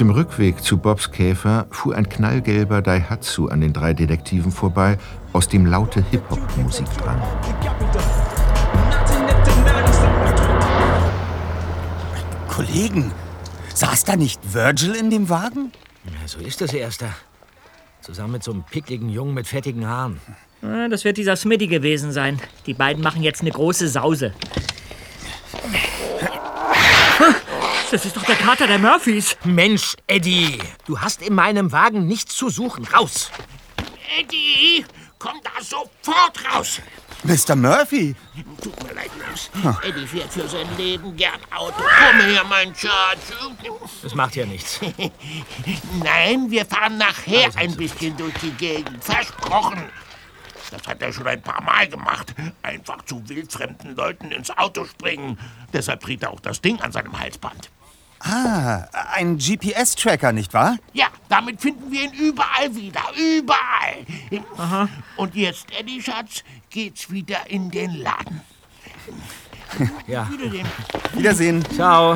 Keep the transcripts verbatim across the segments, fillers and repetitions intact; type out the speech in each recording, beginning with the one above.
dem Rückweg zu Bobs Käfer fuhr ein knallgelber Daihatsu an den drei Detektiven vorbei, aus dem laute Hip-Hop-Musik drang. Kollegen, saß da nicht Virgil in dem Wagen? Ja, so ist das, Erster. Zusammen mit so einem pickligen Jungen mit fettigen Haaren. Ja, das wird dieser Smitty gewesen sein. Die beiden machen jetzt eine große Sause. Das ist doch der Kater der Murphys. Mensch, Eddie, du hast in meinem Wagen nichts zu suchen. Raus! Eddie, komm da sofort raus! Mister Murphy! Tut mir leid, Maus. Eddie fährt für sein Leben gern Auto. Komm her, mein Schatz. Das macht ja nichts. Nein, wir fahren nachher ein bisschen durch die Gegend. Versprochen. Das hat er schon ein paar Mal gemacht. Einfach zu wildfremden Leuten ins Auto springen. Deshalb trägt er auch das Ding an seinem Halsband. Ah, ein G P S-Tracker, nicht wahr? Ja, damit finden wir ihn überall wieder. Überall. Aha. Und jetzt, Eddie, Schatz, geht's wieder in den Laden. Ja. Wiedersehen. Wiedersehen. Ciao.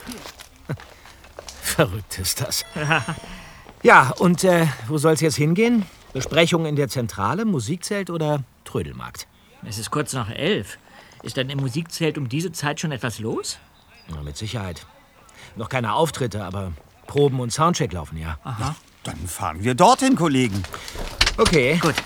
Verrückt ist das. Ja, und äh, wo soll's jetzt hingehen? Besprechung in der Zentrale, Musikzelt oder Trödelmarkt? Es ist kurz nach elf. Ist denn im Musikzelt um diese Zeit schon etwas los? Na, mit Sicherheit. Noch keine Auftritte, aber Proben und Soundcheck laufen ja. Aha. Dann fahren wir dorthin, Kollegen. Okay. Gut.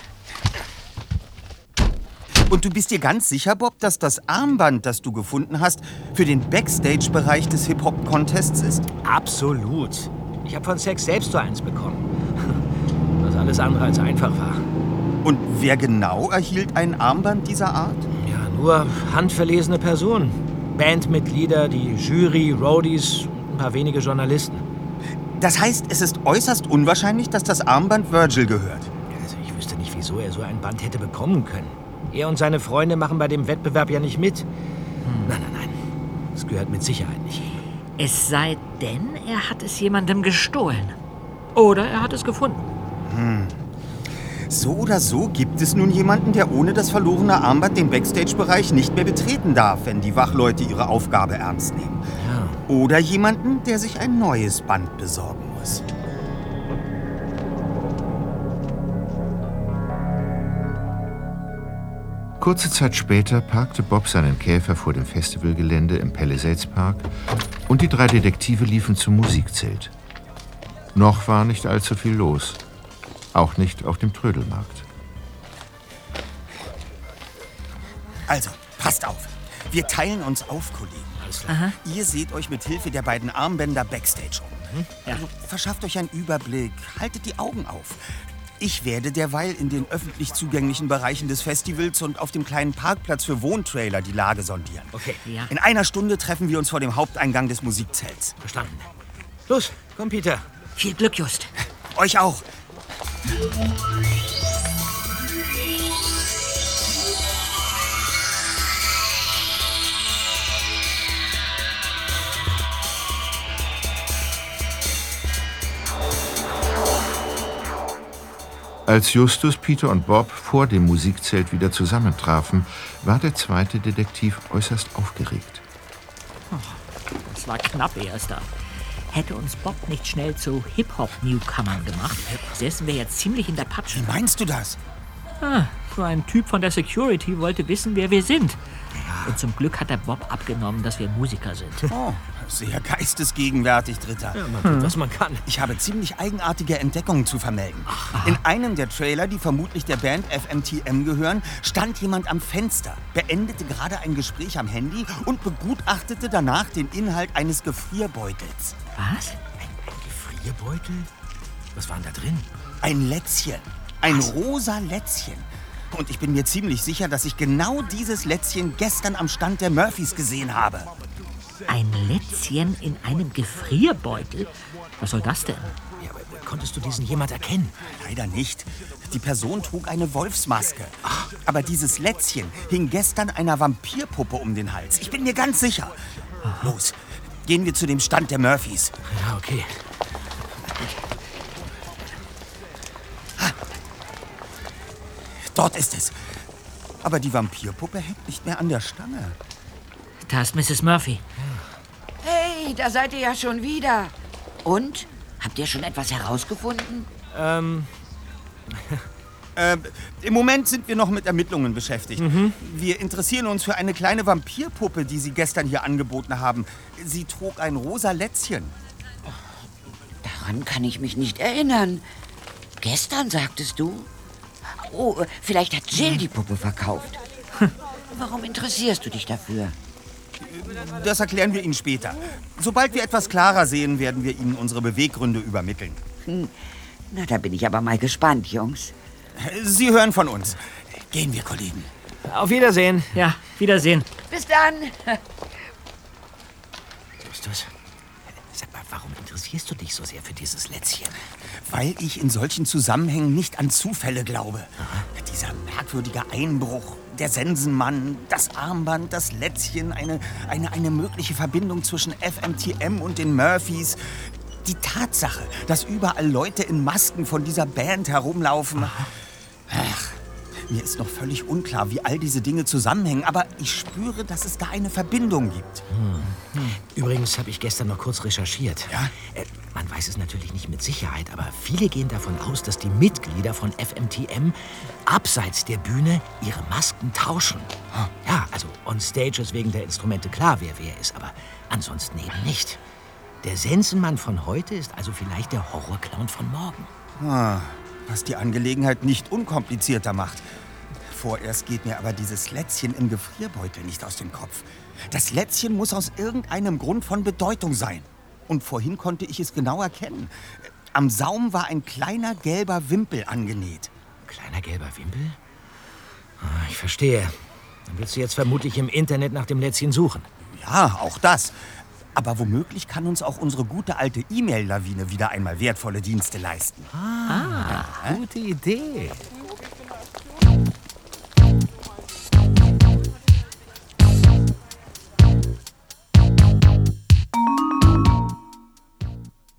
Und du bist dir ganz sicher, Bob, dass das Armband, das du gefunden hast, für den Backstage-Bereich des Hip-Hop-Contests ist? Absolut. Ich habe von Sex selbst so eins bekommen. Was alles andere als einfach war. Und wer genau erhielt ein Armband dieser Art? Ja, nur handverlesene Personen. Bandmitglieder, die Jury, Roadies und ein paar wenige Journalisten. Das heißt, es ist äußerst unwahrscheinlich, dass das Armband Virgil gehört. Also ich wüsste nicht, wieso er so ein Band hätte bekommen können. Er und seine Freunde machen bei dem Wettbewerb ja nicht mit. Hm. Nein, nein, nein. Das gehört mit Sicherheit nicht. Es sei denn, er hat es jemandem gestohlen. Oder er hat es gefunden. Hm. So oder so gibt es nun jemanden, der ohne das verlorene Armband den Backstage-Bereich nicht mehr betreten darf, wenn die Wachleute ihre Aufgabe ernst nehmen. Ja. Oder jemanden, der sich ein neues Band besorgen muss. Kurze Zeit später parkte Bob seinen Käfer vor dem Festivalgelände im Palisades Park und die drei Detektive liefen zum Musikzelt. Noch war nicht allzu viel los. Auch nicht auf dem Trödelmarkt. Also, passt auf. Wir teilen uns auf, Kollegen. Aha. Ihr seht euch mit Hilfe der beiden Armbänder Backstage um. Ja. Also, verschafft euch einen Überblick, haltet die Augen auf. Ich werde derweil in den öffentlich zugänglichen Bereichen des Festivals und auf dem kleinen Parkplatz für Wohntrailer die Lage sondieren. Okay. Ja. In einer Stunde treffen wir uns vor dem Haupteingang des Musikzelts. Verstanden. Los, komm, Peter. Viel Glück, Just. Euch auch. Als Justus, Peter und Bob vor dem Musikzelt wieder zusammentrafen, war der zweite Detektiv äußerst aufgeregt. Das war knapp, Erster. Hätte uns Bob nicht schnell zu Hip-Hop-Newcomern gemacht, säßen wir jetzt ziemlich in der Patsche. Wie meinst du das? Ah, so ein Typ von der Security wollte wissen, wer wir sind. Und zum Glück hat der Bob abgenommen, dass wir Musiker sind. Oh, sehr geistesgegenwärtig, Dritter. Ja, man tut, was man kann. Ich habe ziemlich eigenartige Entdeckungen zu vermelden. In einem der Trailer, die vermutlich der Band F M T M gehören, stand jemand am Fenster, beendete gerade ein Gespräch am Handy und begutachtete danach den Inhalt eines Gefrierbeutels. Was? Ein, ein Gefrierbeutel? Was war denn da drin? Ein Lätzchen. Ein rosa Lätzchen. Und ich bin mir ziemlich sicher, dass ich genau dieses Lätzchen gestern am Stand der Murphys gesehen habe. Ein Lätzchen in einem Gefrierbeutel? Was soll das denn? Ja, aber konntest du diesen jemand erkennen? Leider nicht. Die Person trug eine Wolfsmaske. Aber dieses Lätzchen hing gestern einer Vampirpuppe um den Hals. Ich bin mir ganz sicher. Los, gehen wir zu dem Stand der Murphys. Ja, okay. Dort ist es. Aber die Vampirpuppe hängt nicht mehr an der Stange. Da ist Misses Murphy. Hey, da seid ihr ja schon wieder. Und? Habt ihr schon etwas herausgefunden? Ähm, Äh, Im Moment sind wir noch mit Ermittlungen beschäftigt. Mhm. Wir interessieren uns für eine kleine Vampirpuppe, die Sie gestern hier angeboten haben. Sie trug ein rosa Lätzchen. Daran kann ich mich nicht erinnern. Gestern, sagtest du? Oh, vielleicht hat Jill die Puppe verkauft. Warum interessierst du dich dafür? Das erklären wir Ihnen später. Sobald wir etwas klarer sehen, werden wir Ihnen unsere Beweggründe übermitteln. Hm. Na, da bin ich aber mal gespannt, Jungs. Sie hören von uns. Gehen wir, Kollegen. Auf Wiedersehen. Ja, Wiedersehen. Bis dann. Justus, sag mal, warum interessierst du dich so sehr für dieses Lätzchen? Weil ich in solchen Zusammenhängen nicht an Zufälle glaube. Aha. Dieser merkwürdige Einbruch, der Sensenmann, das Armband, das Lätzchen, eine, eine, eine mögliche Verbindung zwischen F M T M und den Murphys. Die Tatsache, dass überall Leute in Masken von dieser Band herumlaufen. Ach, mir ist noch völlig unklar, wie all diese Dinge zusammenhängen, aber ich spüre, dass es da eine Verbindung gibt. Hm. Hm. Übrigens habe ich gestern noch kurz recherchiert. Ja? Äh, man weiß es natürlich nicht mit Sicherheit, aber viele gehen davon aus, dass die Mitglieder von F M T M abseits der Bühne ihre Masken tauschen. Hm. Ja, also on stage ist wegen der Instrumente klar, wer wer ist, aber ansonsten eben nicht. Der Sensenmann von heute ist also vielleicht der Horrorclown von morgen. Ah, was die Angelegenheit nicht unkomplizierter macht. Vorerst geht mir aber dieses Lätzchen im Gefrierbeutel nicht aus dem Kopf. Das Lätzchen muss aus irgendeinem Grund von Bedeutung sein. Und vorhin konnte ich es genau erkennen. Am Saum war ein kleiner gelber Wimpel angenäht. Kleiner gelber Wimpel? Ah, ich verstehe. Dann willst du jetzt vermutlich im Internet nach dem Lätzchen suchen. Ja, auch das. Aber womöglich kann uns auch unsere gute alte E-Mail-Lawine wieder einmal wertvolle Dienste leisten. Ah, ah, gute Idee.